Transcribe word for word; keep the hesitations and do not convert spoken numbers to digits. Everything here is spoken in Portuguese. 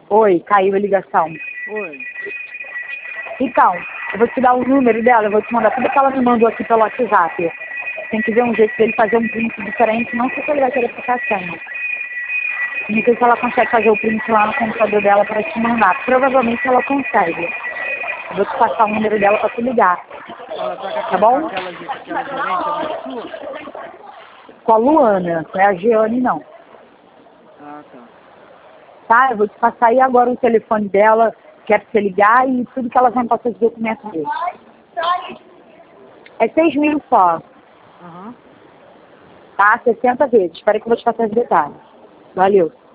Oi, caiu a ligação. Oi. Então, eu vou te dar o número dela, eu vou te mandar tudo que ela me mandou aqui pelo WhatsApp. Tem que ver um jeito dele fazer um print diferente, não sei se ele vai querer ficar a senha. Não sei se ela consegue fazer o print lá no computador dela para te mandar. Provavelmente ela consegue. Eu vou te passar o número dela para te ligar. Ela tá com Tá aquela, bom? aquela, aquela gerente amiga sua? Com a Luana, não é a Giane não. Ah, tá. Tá? Eu vou te passar aí agora o telefone dela, quer você ligar e tudo que ela vai me passar de documento dele. É seis mil só, Aham. tá? sessenta vezes. Espera que eu vou te passar os detalhes. Valeu.